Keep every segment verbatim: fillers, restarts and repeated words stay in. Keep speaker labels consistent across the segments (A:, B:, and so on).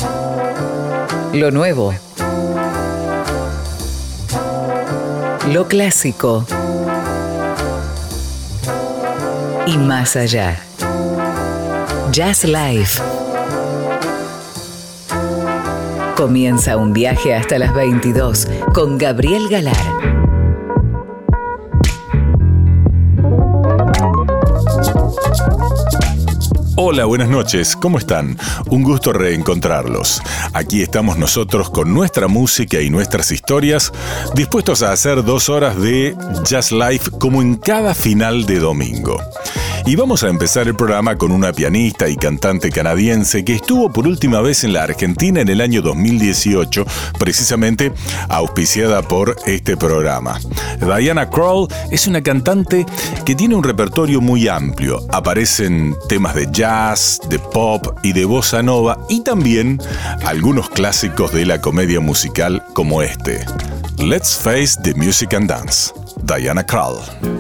A: Lo nuevo. Lo clásico. Y más allá. Jazz Life. Comienza un viaje hasta las veintidós con Gabriel Galar.
B: Hola, buenas noches, ¿cómo están? Un gusto reencontrarlos. Aquí estamos nosotros con nuestra música y nuestras historias, dispuestos a hacer dos horas de Jazz Life como en cada final de domingo. Y vamos a empezar el programa con una pianista y cantante canadiense que estuvo por última vez en la Argentina en el año dos mil dieciocho, precisamente auspiciada por este programa. Diana Krall es una cantante que tiene un repertorio muy amplio. Aparecen temas de jazz, de pop y de bossa nova, y también algunos clásicos de la comedia musical como este. Let's Face the Music and Dance. Diana Krall.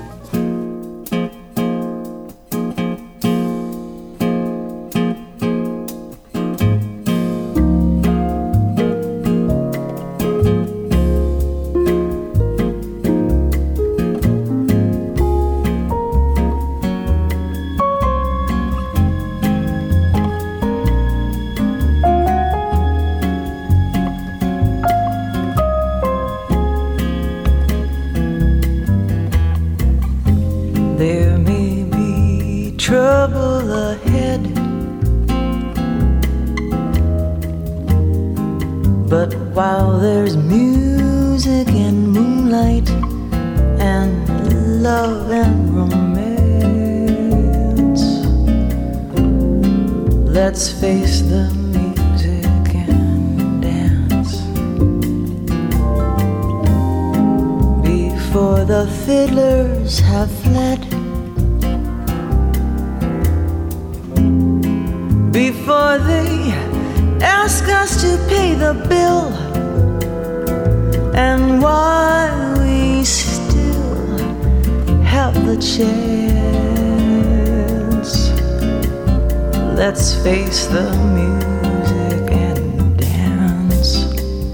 C: Face the music and dance.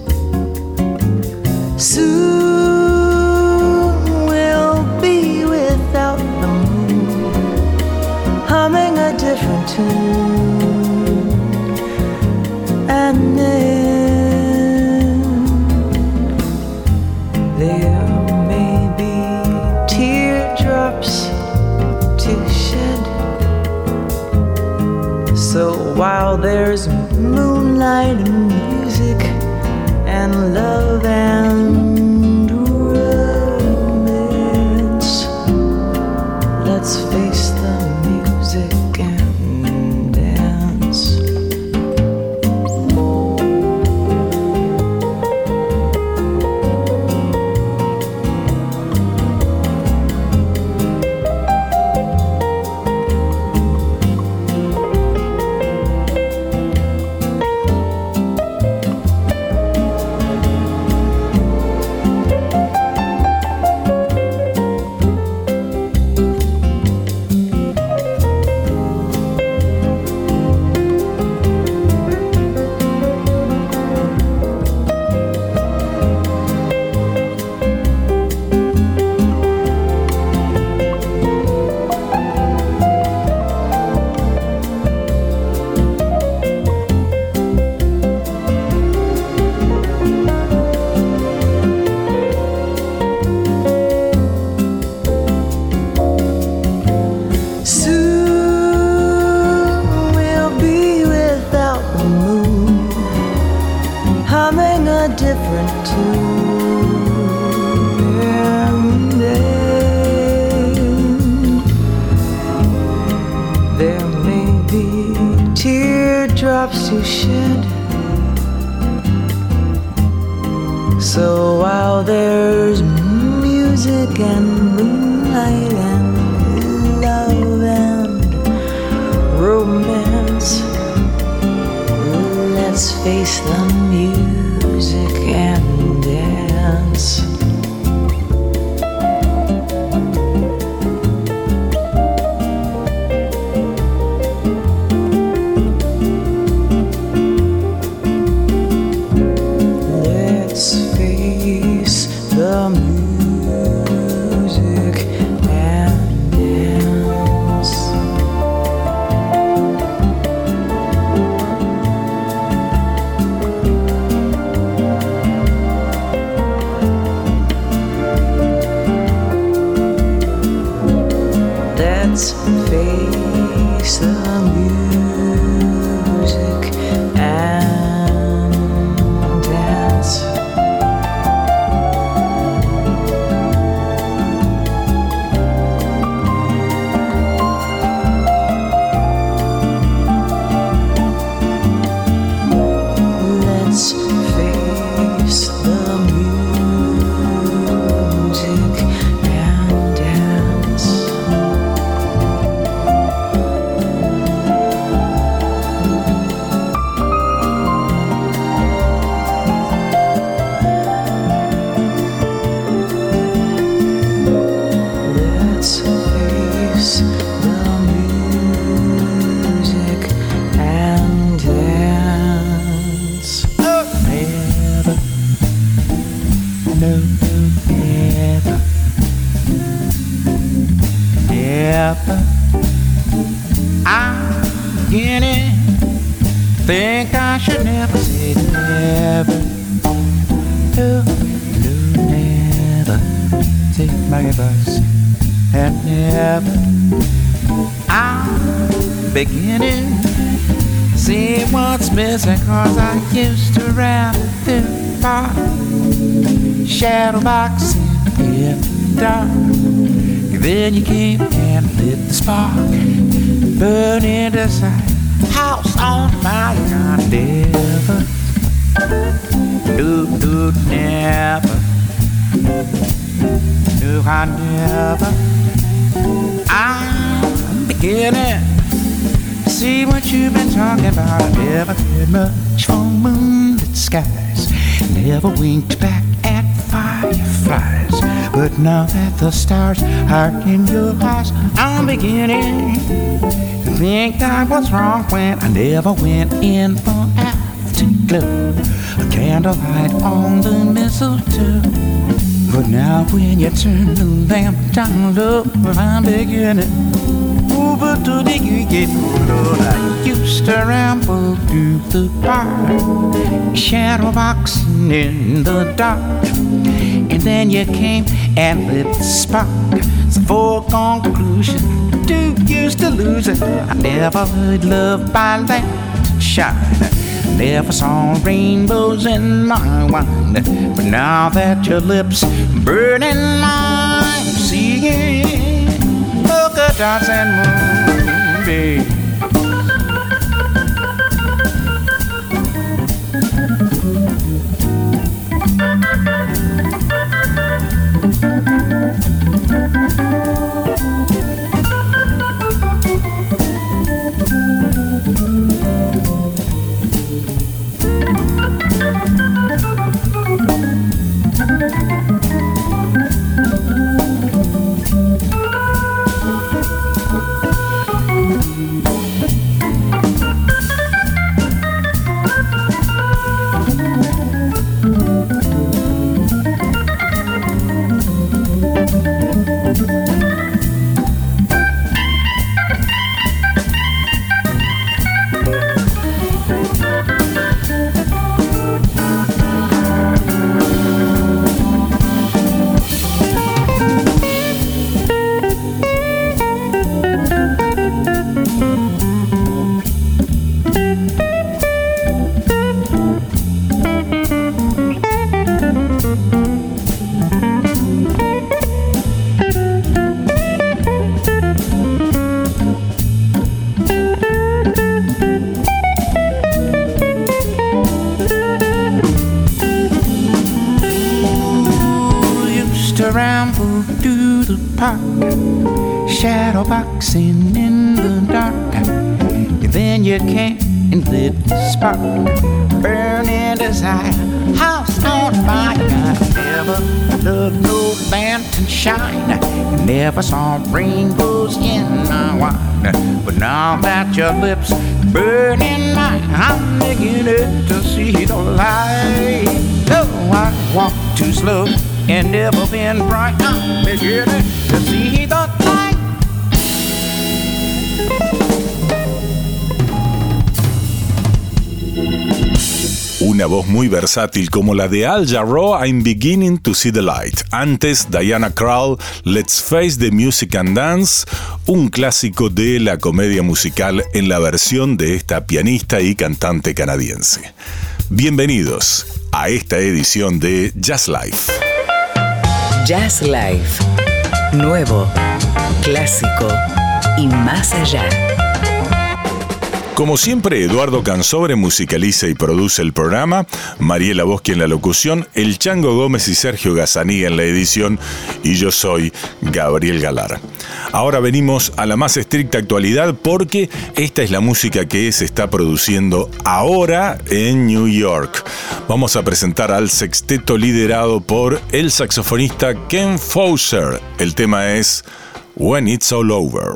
C: Soon we'll be without the moon, humming a different tune, and then there may be teardrops to shed. So while there's moonlight and music and love and romance, let's face the music and dance. To shed. So while there's music and moonlight and love and romance, let's face the music and dance.
D: think I should never say never. No, no, never. Take my advice and never. I'm beginning to see what's missing, 'cause I used to run the bar, shadow boxing in the dark. Then you came and lit the spark, burning inside, house on fire. I never, no, no, never, no, I never. I'm beginning to see what you've been talking about. I never cared much for moonlit skies, never winked back at fireflies. But now that the stars are in your eyes, I'm beginning to think I was wrong when I never went in for afterglow, a candlelight on the mistletoe. But now when you turn the lamp down low, I'm beginning over to the get road. I used to ramble through the park, shadow boxing in the dark. And then you came and lit the spark. It's a foregone conclusion, too used to lose it. I never heard love by light shine, never saw rainbows in my wine. But now that your lips burning, I'm seeing polka dots and moonbeams. Ramble through the park, shadow boxing in the dark. And then you came and lit the spark, burning desire, house on fire. Never loved no lantern shine, never saw rainbows in my wine. But now that your lips burning mine, I'm beginning to see the light. Oh, I walk too slow and never been bright. I'm beginning to see the light.
B: Una voz muy versátil como la de Al Jarreau, I'm Beginning to See the Light. Antes, Diana Krall, Let's Face the Music and Dance, un clásico de la comedia musical en la versión de esta pianista y cantante canadiense. Bienvenidos a esta edición de Jazz Life.
A: Jazz Life. Nuevo, clásico y más allá.
B: Como siempre, Eduardo Cansobre musicaliza y produce el programa, Mariela Boschi en la locución, El Chango Gómez y Sergio Gazzaniga en la edición, y yo soy Gabriel Galar. Ahora venimos a la más estricta actualidad porque esta es la música que se está produciendo ahora en New York. Vamos a presentar al sexteto liderado por el saxofonista Ken Fowser. El tema es When It's All Over.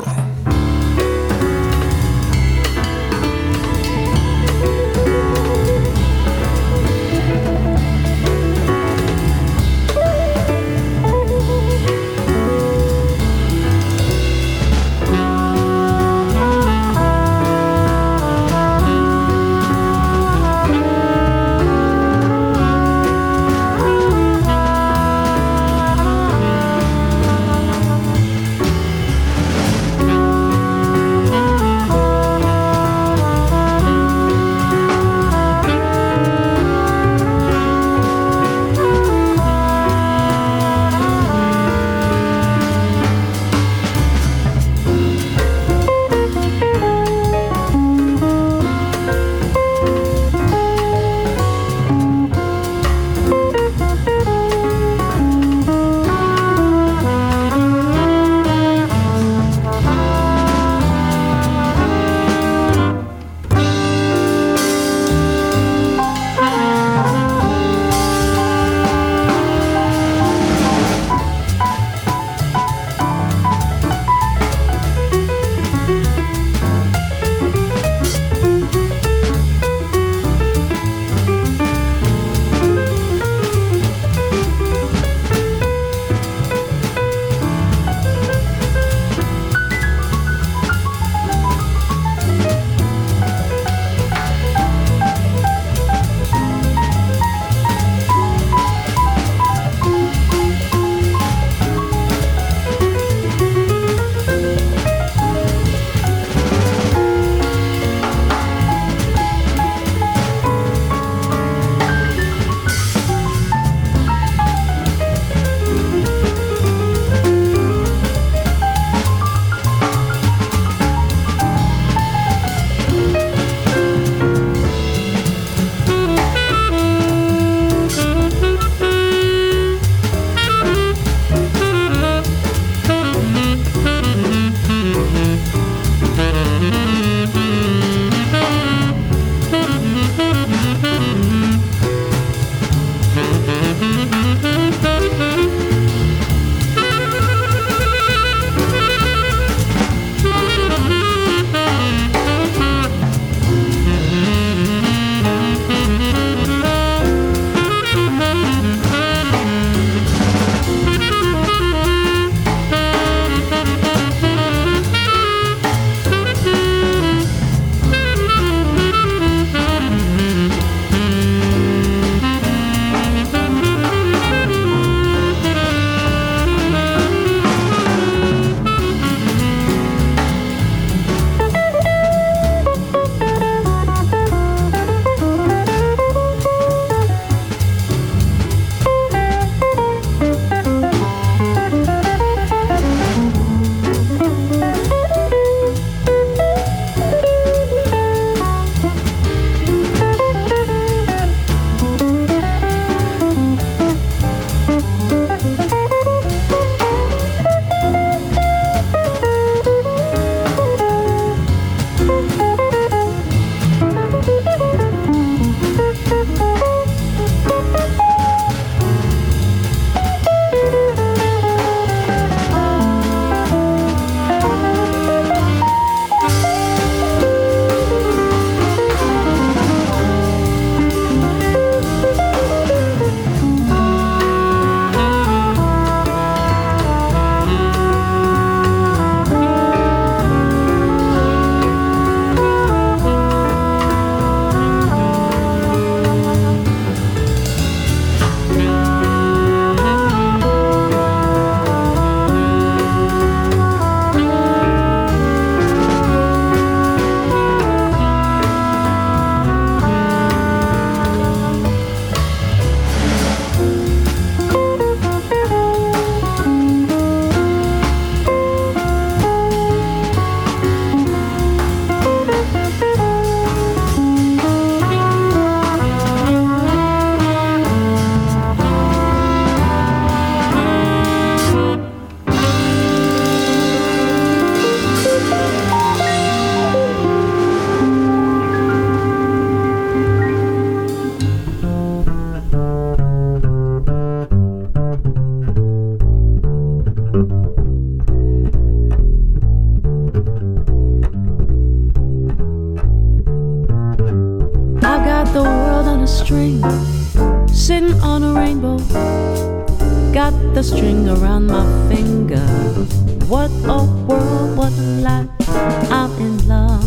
E: the world on a string, sitting on a rainbow. Got the string around my finger. What a world, what a life, I'm in love.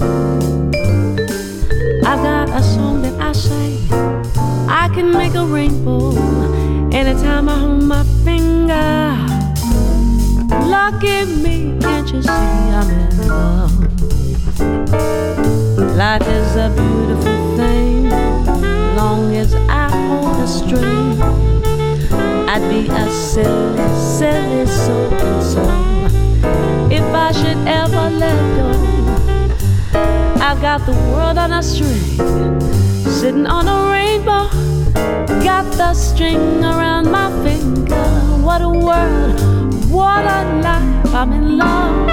E: I've got a song that I sing, I can make a rainbow anytime I hold my finger. Lucky me, can't you see I'm in love? Life is a beautiful thing, long as I hold a string. I'd be a silly, silly soul and soul if I should ever let go. I've got the world on a string, sitting on a rainbow. Got the string around my finger. What a world, what a life, I'm in love.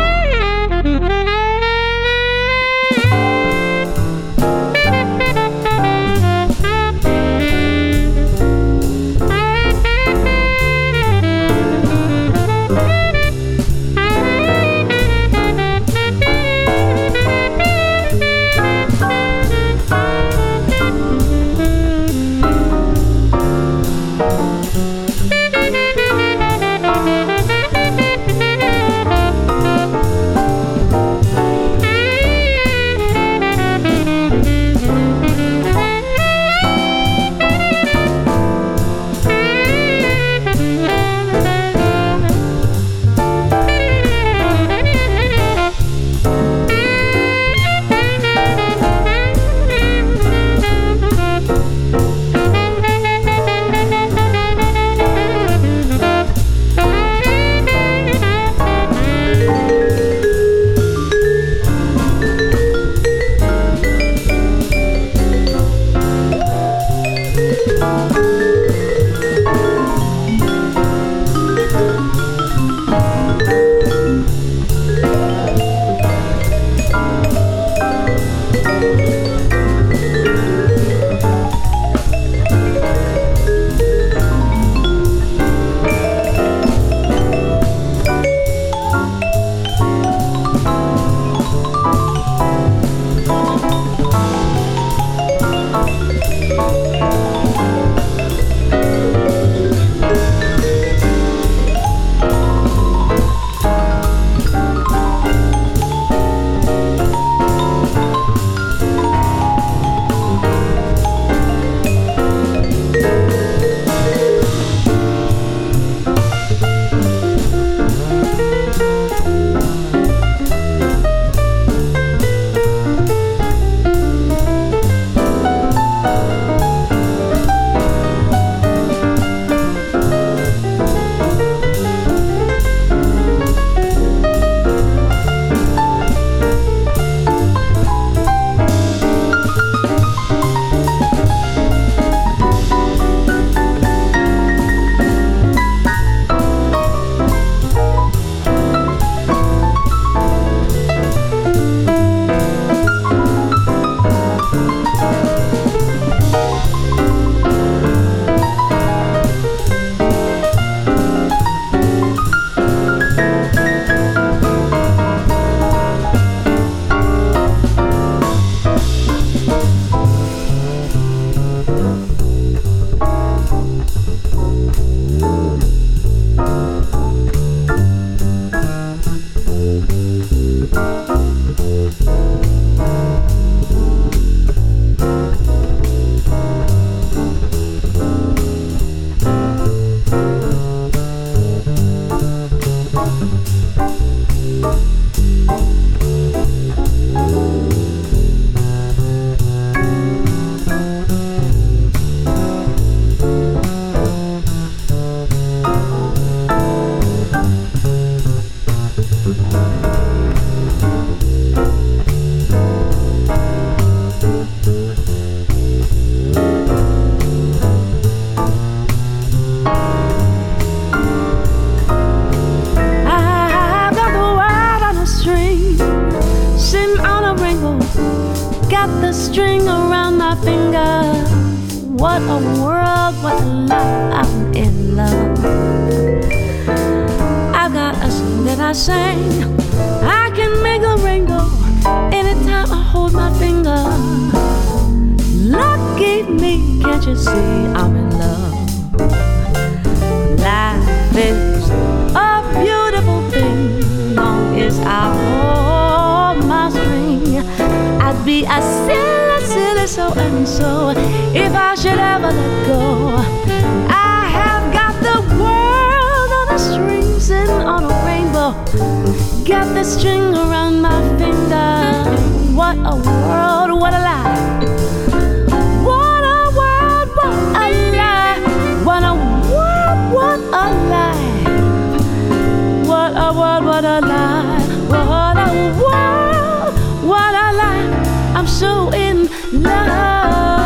E: string around my finger. What a world, what a life, I'm in love. I've got a song that I sing, I can make a rainbow anytime I hold my finger. Lucky can't you see I'm in love? Life is a beautiful thing, long as I hold my string. I'd be a silly, silly so and so if I should ever let go. I have got the world on a string, sitting on a rainbow. Got the string around my finger. What a world, what a lie. What a world, what a lie. What a world, what a lie. What a world, what a lie. What a world, what a lie. I'm so in love.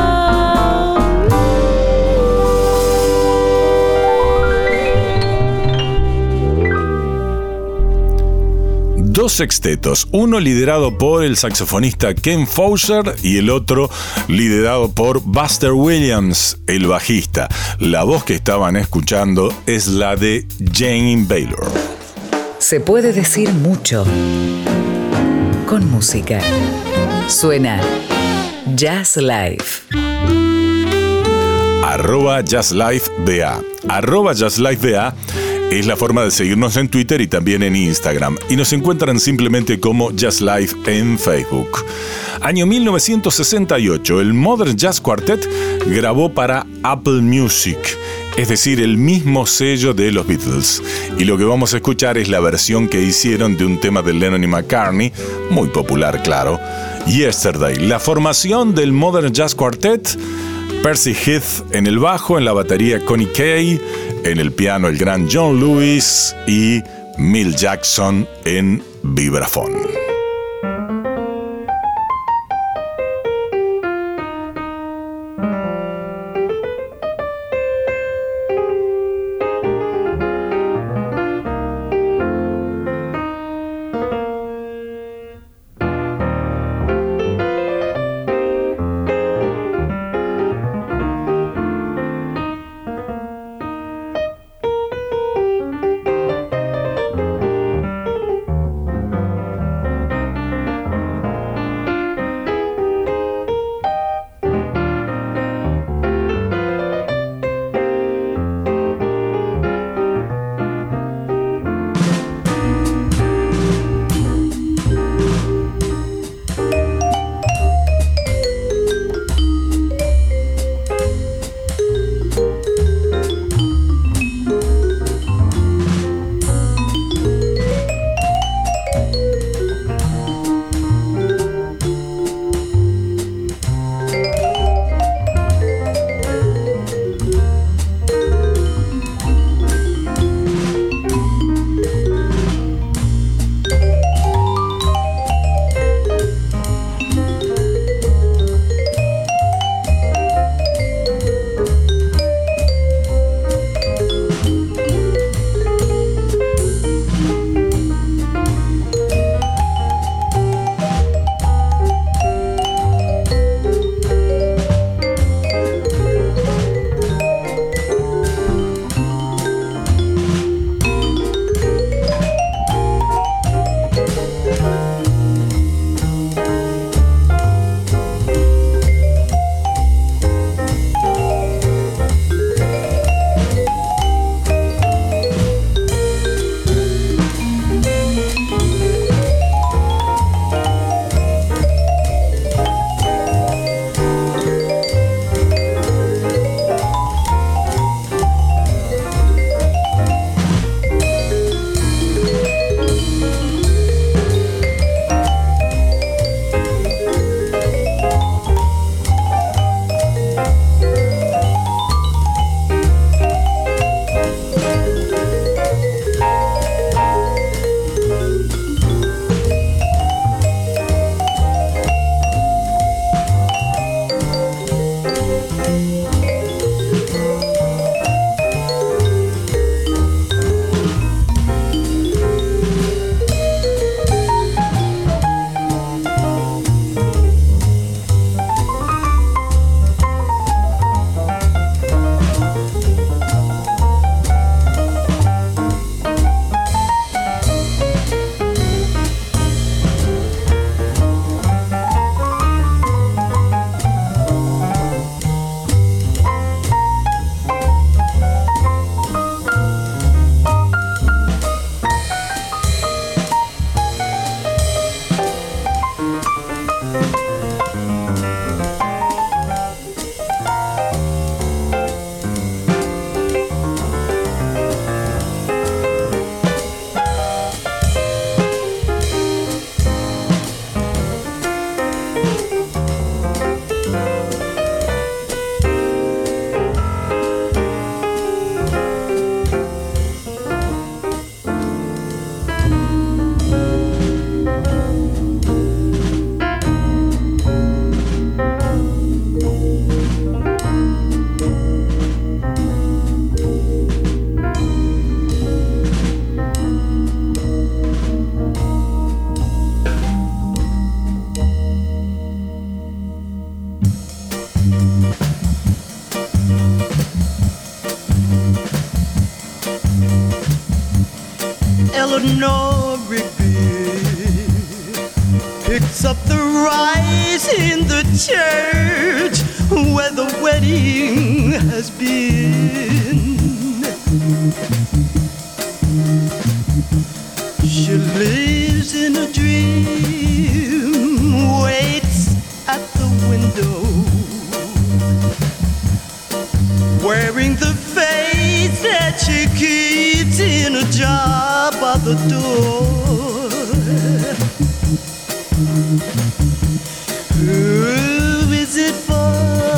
B: Dos sextetos, uno liderado por el saxofonista Ken Fowler y el otro liderado por Buster Williams, el bajista. La voz que estaban escuchando es la de Jane Baylor.
A: Se puede decir mucho con música. Suena Jazz Life.
B: Arroba Jazz Life B A. Arroba Jazz Life B A es la forma de seguirnos en Twitter y también en Instagram. Y nos encuentran simplemente como Jazz Life en Facebook. Año mil novecientos sesenta y ocho, el Modern Jazz Quartet grabó para Apple Music, es decir, el mismo sello de los Beatles. Y lo que vamos a escuchar es la versión que hicieron de un tema de Lennon y McCartney, muy popular, claro, Yesterday. La formación del Modern Jazz Quartet: Percy Heath en el bajo, en la batería Connie Kay, en el piano el gran John Lewis y Milt Jackson en vibrafón.
C: Eleanor Rigby picks up the rice in the church where the wedding has been. She lives in a dream, waits at the window, wearing the face that she keeps in a jar by the door. Who is it for?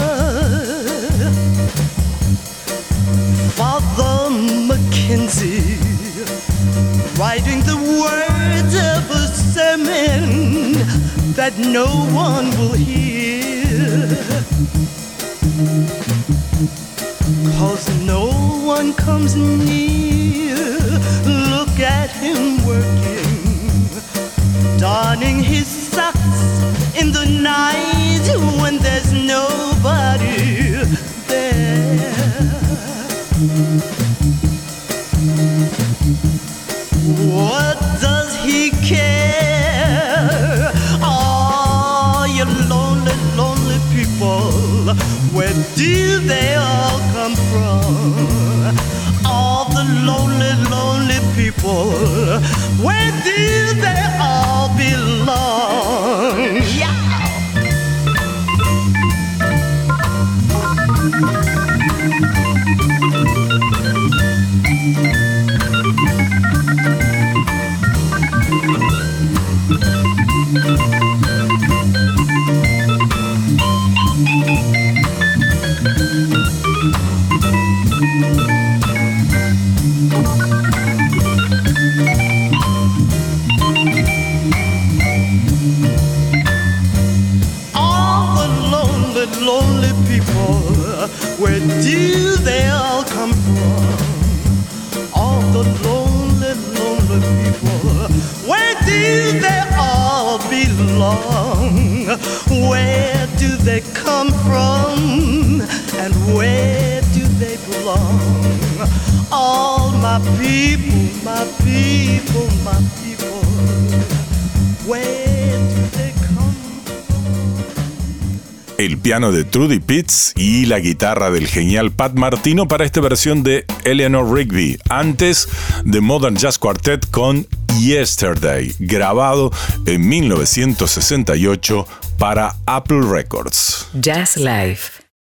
C: Father Mackenzie, writing the words of a sermon that no one will hear, 'cause no one comes near. Look at him working, darning his socks in the night when there's nobody there. What does he care? Oh, you lonely, lonely people, where do they all come from? All the lonely, lonely people, where do they all belong? Yeah. Lonely people, where do they all come from? All the lonely, lonely people, where do they all belong? Where do they come from? And where do they belong? All my people, my people, my people, where do they come?
B: El piano de Trudy Pitts y la guitarra del genial Pat Martino para esta versión de Eleanor Rigby, antes de Modern Jazz Quartet con Yesterday, grabado en mil novecientos sesenta y ocho para Apple Records.
A: Jazz Life.